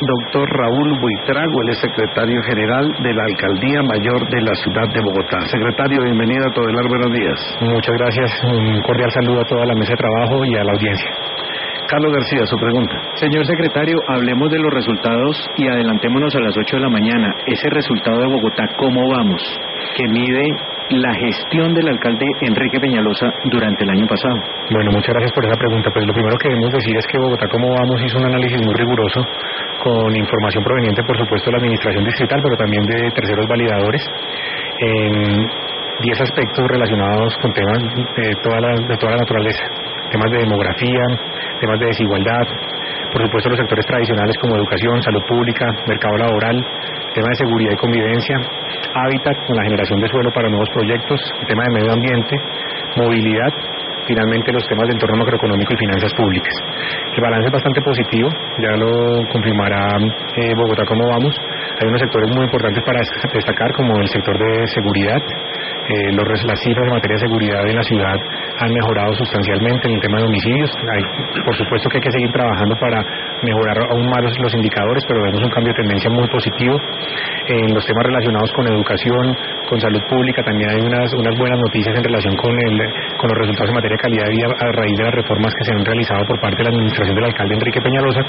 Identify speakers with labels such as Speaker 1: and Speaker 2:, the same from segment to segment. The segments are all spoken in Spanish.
Speaker 1: doctor Raúl Buitrago, él es secretario general de la Alcaldía Mayor de la Ciudad de Bogotá. Secretario, bienvenido a Todelar, buenos días.
Speaker 2: Muchas gracias, un cordial saludo a toda la mesa de trabajo y a la audiencia.
Speaker 1: Carlos García, su pregunta.
Speaker 3: Señor secretario, hablemos de los resultados y adelantémonos a las 8 de la mañana. Ese resultado de Bogotá, ¿cómo vamos? Que mide la gestión del alcalde Enrique Peñalosa durante el año pasado.
Speaker 2: Bueno, muchas gracias por esa pregunta. Pues lo primero que debemos decir es que Bogotá, ¿cómo vamos?, hizo un análisis muy riguroso con información proveniente, por supuesto, de la administración distrital, pero también de terceros validadores, en 10 aspectos relacionados con temas de toda la naturaleza. Temas de demografía, temas de desigualdad, por supuesto los sectores tradicionales como educación, salud pública, mercado laboral, tema de seguridad y convivencia, hábitat con la generación de suelo para nuevos proyectos, el tema de medio ambiente, movilidad, finalmente los temas de entorno macroeconómico y finanzas públicas. El balance es bastante positivo, ya lo confirmará Bogotá cómo vamos. Hay unos sectores muy importantes para destacar, como el sector de seguridad. Las cifras en materia de seguridad en la ciudad han mejorado sustancialmente en el tema de homicidios. Por supuesto que hay que seguir trabajando para mejorar aún más los indicadores, pero vemos un cambio de tendencia muy positivo. En los temas relacionados con educación, con salud pública, también hay unas buenas noticias en relación con los resultados en materia de calidad de vida a raíz de las reformas que se han realizado por parte de la administración del alcalde Enrique Peñalosa.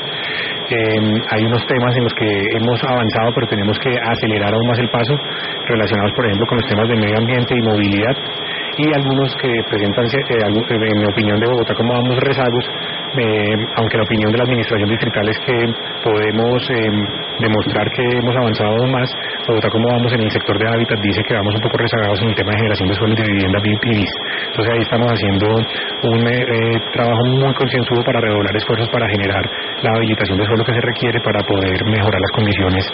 Speaker 2: Hay unos temas en los que hemos avanzado, pero tenemos que acelerar aún más el paso, relacionados por ejemplo con los temas de medio ambiente y movilidad, y algunos que presentan, en opinión de Bogotá cómo vamos, rezagos, aunque la opinión de la administración distrital es que podemos demostrar que hemos avanzado aún más. Bogotá cómo vamos en el sector de hábitat dice que vamos un poco rezagados en el tema de generación de suelo y de vivienda BIS. Entonces ahí estamos haciendo un trabajo muy concienzudo para redoblar esfuerzos para generar la habilitación de suelo que se requiere para poder mejorar las condiciones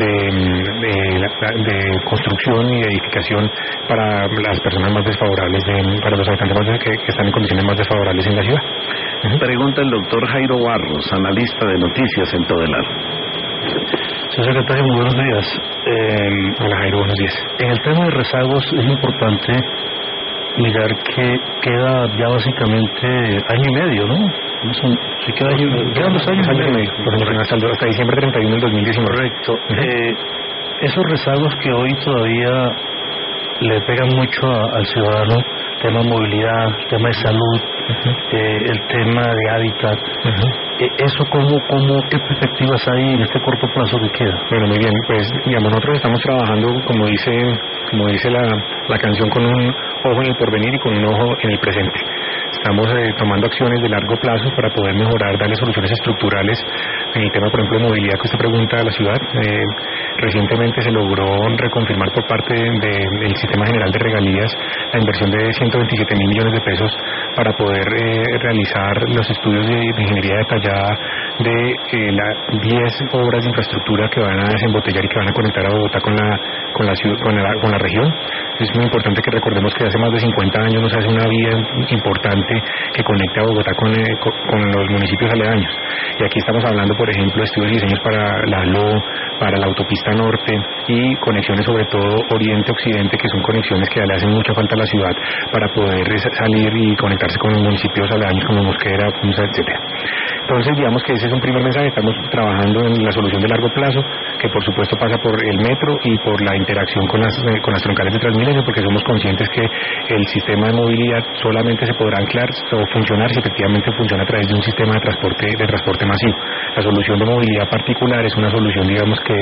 Speaker 2: de construcción y de edificación para las personas más desfavorables, para los habitantes que están en condiciones más desfavorables en la ciudad.
Speaker 1: Pregunta el doctor Jairo Barros, analista de noticias en Todelar.
Speaker 4: Señor secretario, muy buenos días.
Speaker 2: Hola Jairo, buenos días.
Speaker 4: En el tema de rezagos es importante mirar que queda ya básicamente año y medio, ¿no? Sí, quedan 2 años y medio.
Speaker 2: Hasta diciembre 31 del 2019.
Speaker 4: Correcto. Esos rezagos que hoy todavía le pegan mucho al ciudadano, tema de movilidad, tema de salud, el tema de hábitat, eso ¿qué perspectivas hay en este corto plazo que queda?
Speaker 2: Bueno, muy bien, pues digamos, nosotros estamos trabajando, como dice la canción, con un ojo en el porvenir y con un ojo en el presente. Estamos tomando acciones de largo plazo para poder mejorar, darle soluciones estructurales en el tema, por ejemplo, de movilidad que usted pregunta a la ciudad. Recientemente se logró reconfirmar por parte del Sistema General de Regalías la inversión de 127.000 millones de pesos para poder realizar los estudios de ingeniería detallada de las 10 obras de infraestructura que van a desembotellar y que van a conectar a Bogotá con la región. Es muy importante que recordemos que hace más de 50 años nos hace una vía importante que conecta a Bogotá con los municipios aledaños. Y aquí estamos hablando, por ejemplo, de estudios y diseños para la ALO, para la autopista norte y conexiones sobre todo oriente-occidente, que son conexiones que le hacen mucha falta a la ciudad para poder salir y conectarse con los municipios aledaños como Mosquera, Punza, etcétera. Entonces, digamos que ese es un primer mensaje. Estamos trabajando en la solución de largo plazo, que por supuesto pasa por el metro y por la interacción con las troncales de Transmilenio, porque somos conscientes que el sistema de movilidad solamente se podrá anclar o funcionar si efectivamente funciona a través de un sistema de transporte masivo. La solución de movilidad particular es una solución, digamos, que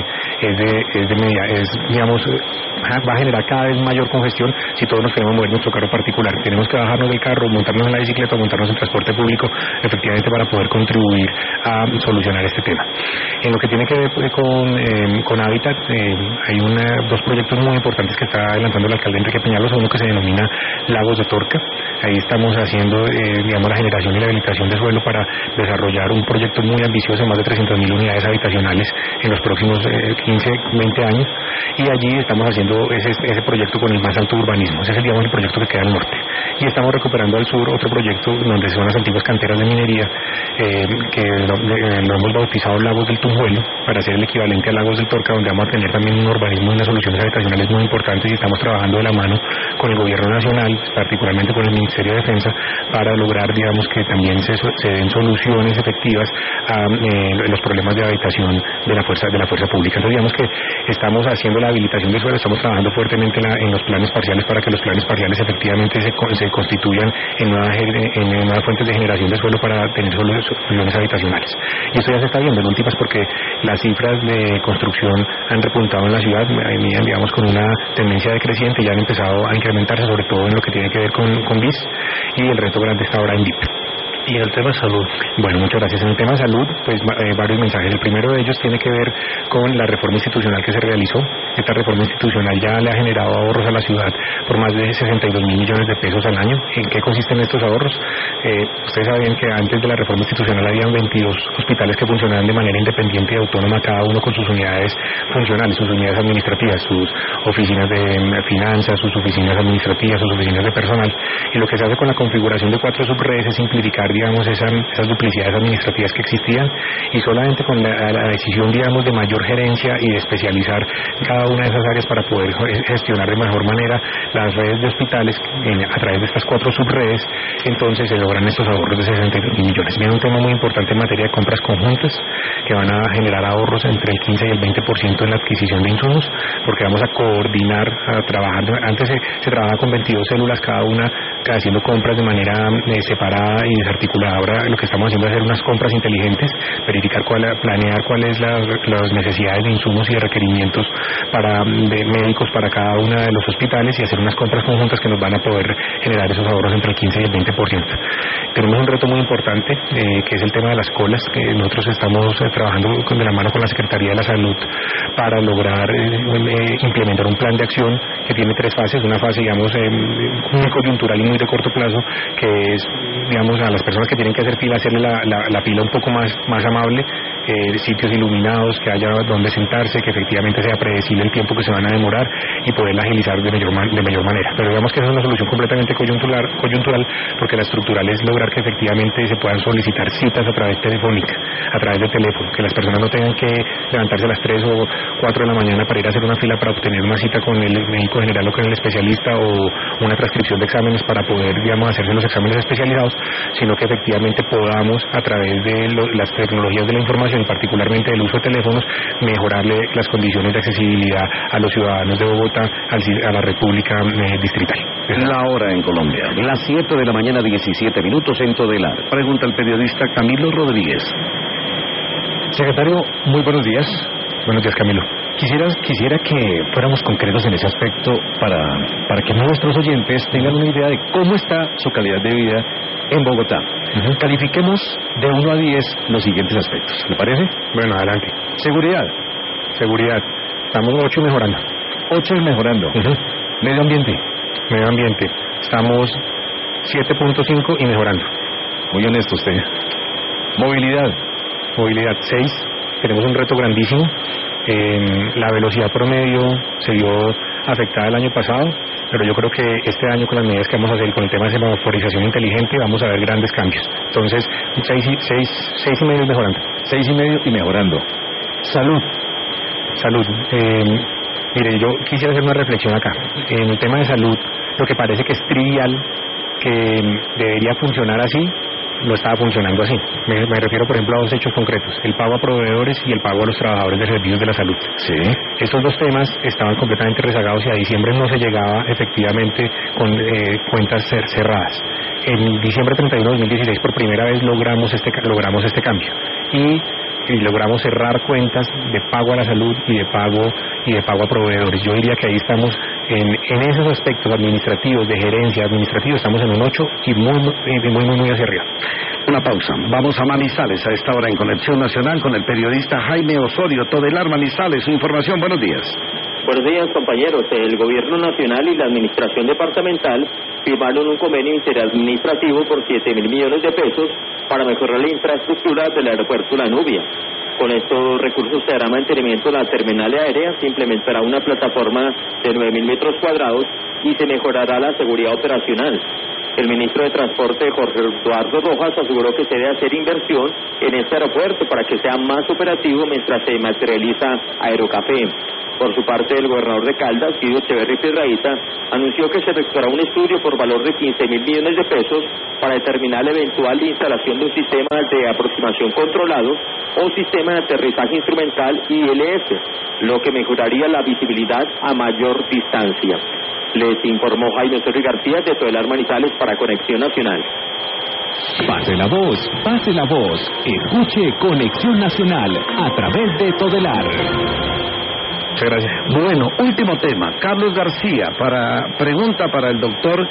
Speaker 2: va a generar cada vez mayor congestión si todos nos queremos mover nuestro carro particular. Tenemos que bajarnos del carro, montarnos en la bicicleta, montarnos en transporte público, efectivamente, para poder contribuir a solucionar este tema. En lo que tiene que ver con hábitat, hay dos proyectos muy importantes que está adelantando el alcalde Enrique Peñalosa. Uno que se denomina Lagos de Torca. Ahí estamos haciendo la generación y la habilitación de suelo para desarrollar un proyecto muy ambicioso de más de 300.000 unidades habitacionales en los próximos 15, 20 años, y allí estamos haciendo ese proyecto con el más alto urbanismo. Ese es el proyecto que queda al norte, y estamos recuperando al sur otro proyecto donde son las antiguas canteras de minería, que lo hemos bautizado Lagos del Tumbo, Anzuelo, para hacer el equivalente a Lagos del Torca, donde vamos a tener también un urbanismo y unas soluciones habitacionales muy importantes, y estamos trabajando de la mano con el gobierno nacional, particularmente con el Ministerio de Defensa, para lograr, digamos, que también se den soluciones efectivas a los problemas de habitación de la fuerza pública. Entonces, digamos que estamos haciendo la habilitación de suelo, estamos trabajando fuertemente en los planes parciales para que los planes parciales efectivamente se constituyan en nuevas fuentes de generación de suelo para tener soluciones habitacionales. Y esto ya se está viendo en últimas porque las cifras de construcción han repuntado en la ciudad, digamos, con una tendencia decreciente, ya han empezado a incrementarse, sobre todo en lo que tiene que ver con BIS, y el reto grande está ahora en BIP.
Speaker 4: Y en el tema de salud.
Speaker 2: Bueno, muchas gracias. En el tema de salud, pues varios mensajes. El primero de ellos tiene que ver con la reforma institucional que se realizó. Esta reforma institucional ya le ha generado ahorros a la ciudad por más de 62.000 millones de pesos al año. ¿En qué consisten estos ahorros? Ustedes saben que antes de la reforma institucional habían 22 hospitales que funcionaban de manera independiente y autónoma, cada uno con sus unidades funcionales, sus unidades administrativas, sus oficinas de finanzas, sus oficinas administrativas, sus oficinas de personal. Y lo que se hace con la configuración de 4 subredes es simplificar, digamos, esas duplicidades administrativas que existían, y solamente con la decisión, digamos, de mayor gerencia y de especializar cada una de esas áreas para poder gestionar de mejor manera las redes de hospitales a través de estas 4 subredes, entonces se logran estos ahorros de 62 millones. Viene un tema muy importante en materia de compras conjuntas que van a generar ahorros entre el 15 y el 20% en la adquisición de insumos, porque vamos a coordinar, trabajando. Antes se trabajaba con 22 células cada una, haciendo compras de manera separada y desarticulada. Ahora lo que estamos haciendo es hacer unas compras inteligentes, verificar planear cuáles las necesidades de insumos y de requerimientos de médicos para cada uno de los hospitales, y hacer unas compras conjuntas que nos van a poder generar esos ahorros entre el 15 y el 20%. Tenemos un reto muy importante, que es el tema de las colas, que nosotros estamos trabajando de la mano con la Secretaría de la Salud para lograr implementar un plan de acción que tiene 3 fases. Una fase, digamos, muy coyuntural y muy de corto plazo, que es, digamos, a las personas que tienen que hacer fila, hacerle la fila un poco más amable, sitios iluminados, que haya donde sentarse, que efectivamente sea predecible el tiempo que se van a demorar y poderla agilizar de mayor manera. Pero digamos que esa es una solución completamente coyuntural, porque la estructural es lograr que efectivamente se puedan solicitar citas a través telefónica, a través de teléfono, que las personas no tengan que levantarse a las 3 o 4 de la mañana para ir a hacer una fila para obtener una cita con el médico general o con el especialista, o una transcripción de exámenes para poder, digamos, hacerse los exámenes especializados, sino que efectivamente podamos, a través de las tecnologías de la información y particularmente del uso de teléfonos, mejorarle las condiciones de accesibilidad a los ciudadanos de Bogotá, a la República Distrital.
Speaker 1: La hora en Colombia, las 7 de la mañana, 17 minutos en Todelar. Pregunta el periodista Camilo Rodríguez.
Speaker 5: Secretario, muy buenos días.
Speaker 2: Buenos días, Camilo.
Speaker 5: Quisiera que fuéramos concretos en ese aspecto para que nuestros oyentes tengan una idea de cómo está su calidad de vida en Bogotá. Califiquemos de 1 a 10 los siguientes aspectos. ¿Le parece?
Speaker 2: Bueno, adelante.
Speaker 5: Seguridad.
Speaker 2: Estamos 8 y mejorando.
Speaker 5: 8 y mejorando. Medio ambiente.
Speaker 2: Estamos 7.5 y mejorando.
Speaker 5: Muy honesto usted. Movilidad
Speaker 2: 6. Tenemos un reto grandísimo. La velocidad promedio se vio afectada el año pasado, pero yo creo que este año, con las medidas que vamos a hacer con el tema de semaforización inteligente, vamos a ver grandes cambios. Entonces, 6 y medio y mejorando.
Speaker 5: 6 y medio y mejorando. Salud.
Speaker 2: Mire, yo quisiera hacer una reflexión acá. En el tema de salud, lo que parece que es trivial, que debería funcionar así, no estaba funcionando así. Me refiero, por ejemplo, a 2 hechos concretos: el pago a proveedores y el pago a los trabajadores de servicios de la salud.
Speaker 5: Sí.
Speaker 2: Estos 2 temas estaban completamente rezagados y a diciembre no se llegaba efectivamente con cuentas cerradas. En diciembre 31 de 2016 por primera vez logramos este cambio y logramos cerrar cuentas de pago a la salud y de pago a proveedores. Yo diría que ahí estamos en esos aspectos administrativos, de gerencia administrativa, estamos en un 8 y muy hacia arriba.
Speaker 1: Una pausa. Vamos a Manizales a esta hora en Conexión Nacional con el periodista Jaime Osorio, Todelar Manizales. Su información. Buenos días.
Speaker 6: Buenos días, compañeros. El Gobierno Nacional y la Administración Departamental firmaron un convenio interadministrativo por 7.000 millones de pesos para mejorar la infraestructura del aeropuerto La Nubia. Con estos recursos se hará mantenimiento de la terminal aérea, se implementará una plataforma de 9.000 metros cuadrados y se mejorará la seguridad operacional. El ministro de Transporte, Jorge Eduardo Rojas, aseguró que se debe hacer inversión en este aeropuerto para que sea más operativo mientras se materializa Aerocafé. Por su parte, el gobernador de Caldas, Guido Echeverri Piedrahita, anunció que se efectuará un estudio por valor de 15.000 millones de pesos para determinar la eventual instalación de un sistema de aproximación controlado o sistema de aterrizaje instrumental ILS, lo que mejoraría la visibilidad a mayor distancia. Les informó Jaime Osorio García de Todelar Manizales para Conexión Nacional.
Speaker 5: Pase la voz, escuche Conexión Nacional a través de Todelar.
Speaker 1: Muchas gracias. Bueno, último tema. Carlos García, pregunta para el doctor.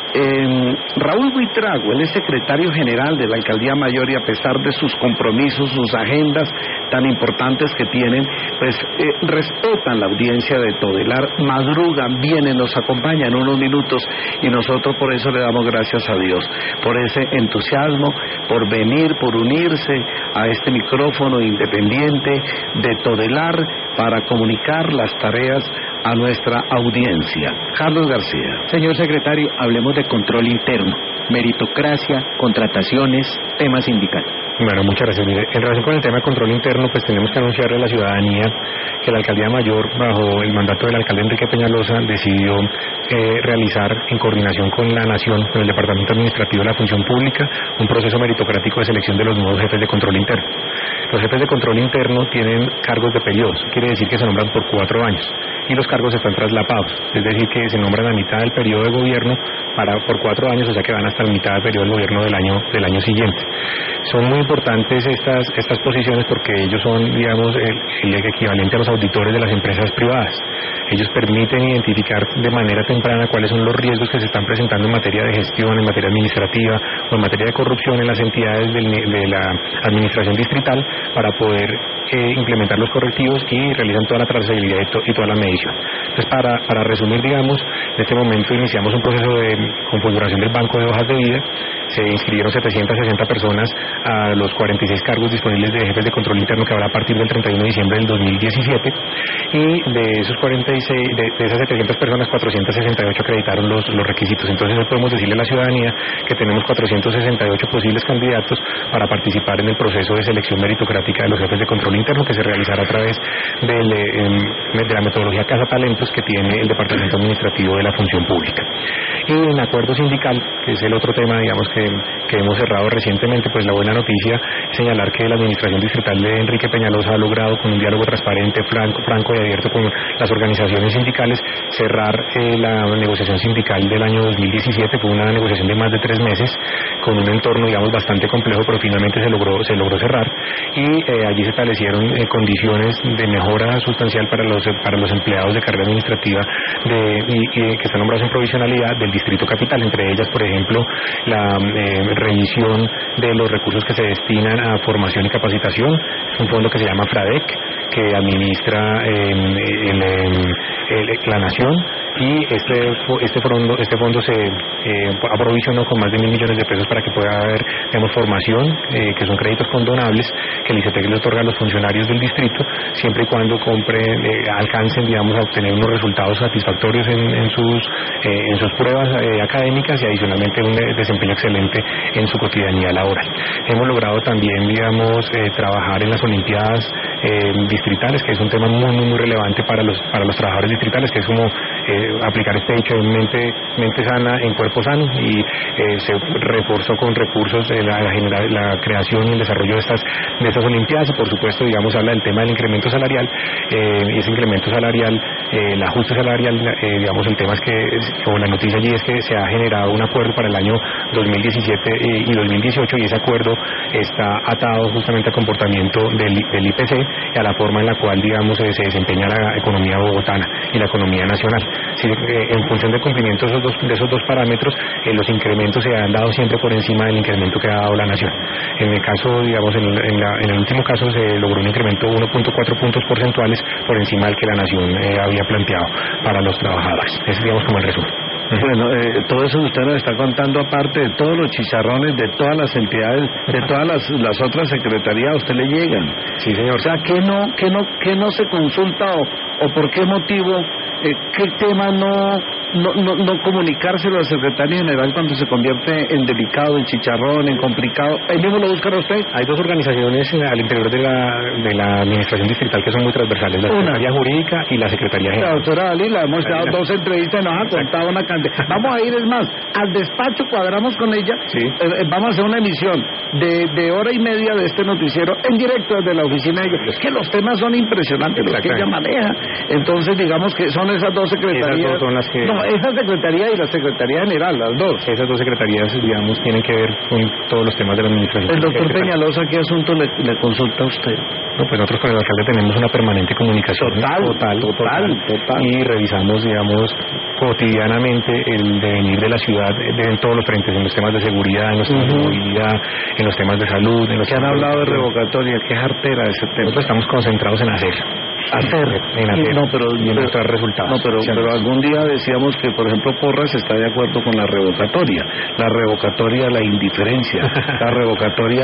Speaker 1: Raúl Buitrago, él es secretario general de la Alcaldía Mayor y a pesar de sus compromisos, sus agendas tan importantes que tienen, pues respetan la audiencia de Todelar, madrugan, vienen, nos acompañan unos minutos y nosotros por eso le damos gracias a Dios, por ese entusiasmo, por venir, por unirse a este micrófono independiente de Todelar para comunicar las tareas a nuestra audiencia. Carlos García.
Speaker 3: Señor secretario, hablemos de control interno, meritocracia, contrataciones, tema sindical.
Speaker 2: Bueno, muchas gracias. Mire, en relación con el tema de control interno, pues tenemos que anunciarle a la ciudadanía que la Alcaldía Mayor, bajo el mandato del alcalde Enrique Peñalosa, decidió realizar, en coordinación con la Nación, con el Departamento Administrativo de la Función Pública, un proceso meritocrático de selección de los nuevos jefes de control interno. Los jefes de control interno tienen cargos de periodos, quiere decir que se nombran por 4 años, y los cargos están traslapados, es decir, que se nombran a mitad del periodo de gobierno por 4 años, o sea que van hasta la mitad del periodo del gobierno del año siguiente. Son muy importantes estas posiciones porque ellos son, digamos, el equivalente a los auditores de las empresas privadas. Ellos permiten identificar de manera temprana cuáles son los riesgos que se están presentando en materia de gestión, en materia administrativa o en materia de corrupción en las entidades de la administración distrital para poder implementar los correctivos y realizan toda la trazabilidad y toda la medición. Entonces, para resumir, digamos, en este momento iniciamos un proceso de configuración del banco de hojas de vida. Se inscribieron 760 personas a los 46 cargos disponibles de jefes de control interno que habrá a partir del 31 de diciembre del 2017, y de esos 46, de esas 700 personas, 468 acreditaron los requisitos. Entonces hoy podemos decirle a la ciudadanía que tenemos 468 posibles candidatos para participar en el proceso de selección meritocrática de los jefes de control interno que se realizará a través de la metodología Casa Talentos que tiene el Departamento Administrativo de la Función Pública. Y en acuerdo sindical, que es el otro tema, digamos, que hemos cerrado recientemente, pues la buena noticia es señalar que la Administración Distrital de Enrique Peñalosa ha logrado, con un diálogo transparente, franco y abierto con las organizaciones sindicales, cerrar la negociación sindical del año 2017. Fue una negociación de más de 3 meses, con un entorno, digamos, bastante complejo, pero finalmente se logró cerrar, y allí se establecieron condiciones de mejora sustancial para los empleados de carrera administrativa que están nombrados en provisionalidad del Distrito Capital, entre ellas, por ejemplo, la revisión de los recursos que se destinan a formación y capacitación. Es un fondo que se llama FRADEC, que administra la Nación, y este fondo se aprovisionó con más de 1.000 millones de pesos para que pueda haber, digamos, formación, que son créditos condonables que el ICETEC le otorga a los funcionarios del distrito, siempre y cuando alcancen, digamos, a obtener unos resultados satisfactorios en sus pruebas académicas y adicionalmente un desempeño excelente en su cotidianidad laboral. Hemos logrado también, digamos, trabajar en las Olimpiadas distritales, que es un tema muy, muy, muy relevante para los trabajadores distritales, que es como aplicar este dicho de mente sana en cuerpo sano, y se reforzó con recursos la creación y el desarrollo de estas Olimpiadas, y por supuesto, digamos, habla del tema del incremento salarial, y ese incremento salarial, el ajuste salarial, digamos, el tema es que, como la noticia allí es que se ha generado un acuerdo para el año 2017 y 2018, y ese acuerdo está atado justamente al comportamiento del IPC y a la forma en la cual, digamos, se desempeña la economía bogotana y la economía nacional. En función del cumplimiento de esos dos parámetros, los incrementos se han dado siempre por encima del incremento que ha dado la nación. En el caso, digamos, en el último caso se logró un incremento de 1.4 puntos porcentuales por encima del que la nación había planteado para los trabajadores. Ese es, digamos, como el resumen.
Speaker 1: Bueno, todo eso que usted nos está contando, aparte de todos los chicharrones de todas las entidades, de todas las otras secretarías, a usted le llegan.
Speaker 2: Sí, señor.
Speaker 1: O sea, ¿qué no se consulta o por qué motivo, qué tema no no comunicárselo al secretario general cuando se convierte en delicado, en chicharrón, en complicado? ¿Ahí mismo lo buscan a usted?
Speaker 2: Hay dos organizaciones al interior de la administración distrital que son muy transversales, la Secretaría Jurídica y la Secretaría General.
Speaker 1: La doctora Dalila, hemos dado 2 entrevistas y nos ha contado una cantidad. Vamos a ir, es más, al despacho, cuadramos con ella, vamos a hacer una emisión de hora y media de este noticiero en directo desde la oficina de ella. Es que los temas son impresionantes los que ella maneja. Entonces, digamos que son esas 2 secretarías.
Speaker 2: Esas dos son las que...
Speaker 1: No, esa secretaría y la Secretaría General, las 2.
Speaker 2: Esas 2 secretarías, digamos, tienen que ver con todos los temas de la administración.
Speaker 1: El doctor Peñalosa, ¿qué asunto le consulta a usted?
Speaker 2: No, pues nosotros con el alcalde tenemos una permanente comunicación. Total. Y revisamos, digamos, cotidianamente el devenir de la ciudad en todos los frentes, en los temas de seguridad, en los temas de movilidad, en los temas de salud, en los
Speaker 1: que han hablado de revocatoria, qué jartera ese tema.
Speaker 2: Nosotros estamos concentrados en hacer y en mostrar resultados.
Speaker 1: No, pero algún día decíamos que, por ejemplo, Porras está de acuerdo con la revocatoria a la indiferencia, la revocatoria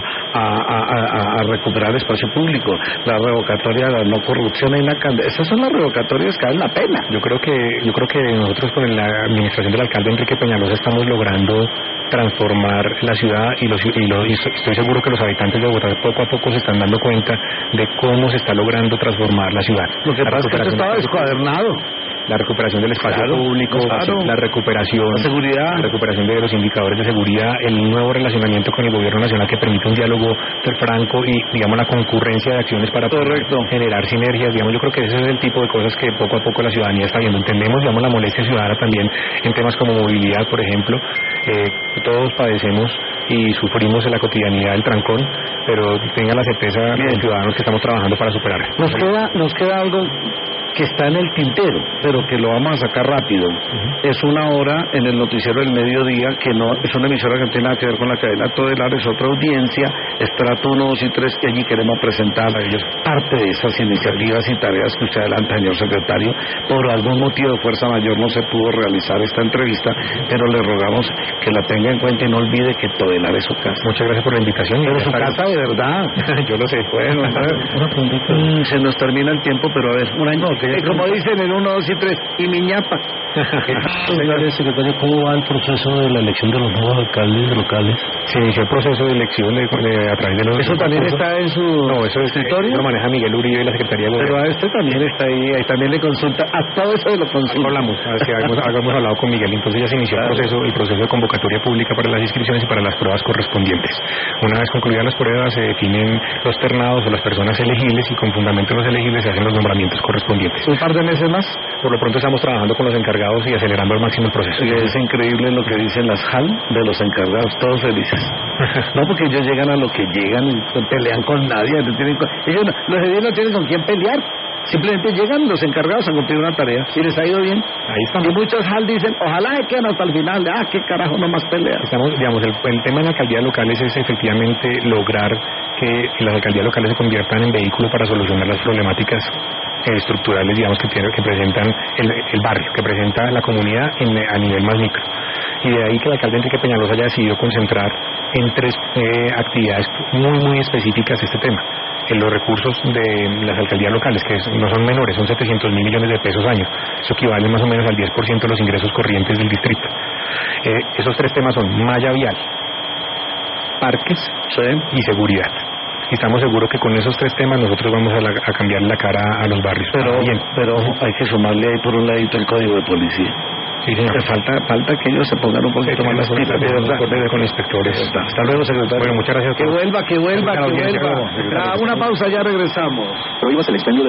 Speaker 1: a recuperar el espacio público, la revocatoria a la no corrupción en la esas son las revocatorias que valen la pena.
Speaker 2: Yo creo que nosotros con la administración del alcalde Enrique Peñalosa estamos logrando transformar la ciudad y estoy seguro que los habitantes de Bogotá poco a poco se están dando cuenta de cómo se está logrando transformar la ciudad.
Speaker 1: Lo que pasa es que esto estaba descuadernado.
Speaker 2: La recuperación del espacio público, la recuperación,
Speaker 1: la seguridad,
Speaker 2: la recuperación de los indicadores de seguridad, el nuevo relacionamiento con el gobierno nacional que permite un diálogo franco y, digamos, la concurrencia de acciones para generar sinergias. Digamos, yo creo que ese es el tipo de cosas que poco a poco la ciudadanía está viendo. Entendemos, digamos, la molestia ciudadana también en temas como movilidad, por ejemplo. Todos padecemos y sufrimos en la cotidianidad del trancón, pero tengan la certeza los ciudadanos que estamos trabajando para superar.
Speaker 1: Nos queda algo que está en el tintero, pero que lo vamos a sacar rápido. Es una hora en el noticiero del mediodía, que no es una emisora que no tiene nada que ver con la cadena Todelar, es otra audiencia, Estrato 1, 2 y 3, que allí queremos presentar a ellos parte de esas iniciativas y tareas que usted adelanta, señor secretario. Por algún motivo de fuerza mayor no se pudo realizar esta entrevista, pero le rogamos que la tenga en cuenta y no olvide que Todelar es su casa.
Speaker 2: Muchas gracias por la invitación.
Speaker 1: Pero su casa de verdad.
Speaker 2: Yo lo sé.
Speaker 1: Bueno, una preguntita. Se nos termina el tiempo, pero a ver, un año. Como dicen en 1, 2 y 3, y mi ñapa.
Speaker 4: Señor secretario, ¿cómo va el proceso de la elección de los nuevos alcaldes locales?
Speaker 2: Se inició el proceso de elección a través de los...
Speaker 1: ¿Eso también está en su escritorio?
Speaker 2: Lo maneja Miguel Uribe y la Secretaría de Gobierno.
Speaker 1: Pero a este también está ahí también le consulta, a todo eso lo consulta.
Speaker 2: Hemos hablado con Miguel, entonces ya se inició el proceso de convocatoria pública para las inscripciones y para las pruebas correspondientes. Una vez concluidas las pruebas, se definen los ternados o las personas elegibles y con fundamento en los elegibles se hacen los nombramientos correspondientes.
Speaker 1: ¿Un par de meses más?
Speaker 2: Por lo pronto estamos trabajando con los encargados y acelerando al máximo el proceso.
Speaker 1: Y es increíble lo que dicen las JAL de los encargados, todos felices. No, porque ellos llegan a lo que llegan y pelean con nadie. Los ediles no tienen con quién pelear. Simplemente llegan los encargados a cumplir una tarea y les ha ido bien.
Speaker 2: Ahí estamos.
Speaker 1: Y muchos JAL dicen, ojalá se queden hasta el final. Qué carajo, no más peleas.
Speaker 2: Digamos, el tema de las alcaldías locales es efectivamente lograr que las alcaldías locales se conviertan en vehículo para solucionar las problemáticas estructurales, digamos, que presentan el barrio, que presenta la comunidad a nivel más micro. Y de ahí que el alcalde Enrique Peñalosa haya decidido concentrar en 3 actividades muy específicas este tema. En los recursos de las alcaldías locales, que no son menores, son 700.000 millones de pesos año. Eso equivale más o menos al 10% de los ingresos corrientes del distrito. Esos 3 temas son malla vial, parques y seguridad. Y estamos seguros que con esos 3 temas nosotros vamos a cambiar la cara a los barrios.
Speaker 1: Pero hay que sumarle ahí por un ladito el código de policía.
Speaker 2: Sí, señor.
Speaker 1: Falta que ellos se pongan un poquito más las pilas, de verdad.
Speaker 2: Con inspectores.
Speaker 1: Hasta luego, secretario.
Speaker 2: Bueno, muchas gracias.
Speaker 1: Que vuelva. Una pausa, ya regresamos.
Speaker 6: Prohíbas el expendio de